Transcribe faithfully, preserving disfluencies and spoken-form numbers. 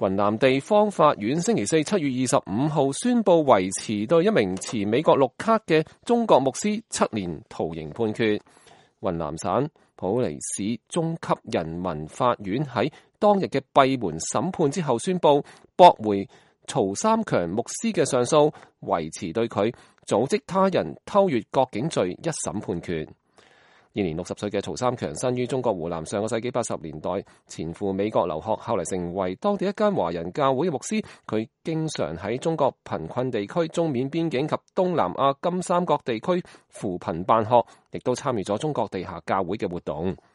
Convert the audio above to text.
雲南地方法院星期四七月二十五號宣布維持對一名持美國綠卡嘅中國牧師七年徒刑判決。雲南省普洱市中級人民法院喺當日嘅閉門審判之後宣布駁回曹三強牧師嘅上訴，維持對佢組織他人偷越國境罪一審判決。現年六十歲嘅曹三強生於中國湖南，上個世紀八十年代前赴美國留學，後嚟成為當地一間華人教會嘅牧師。佢經常喺中國貧困地區、中緬邊境及東南亞金三角地區扶貧辦學，亦都參與咗中國地下教會嘅活動。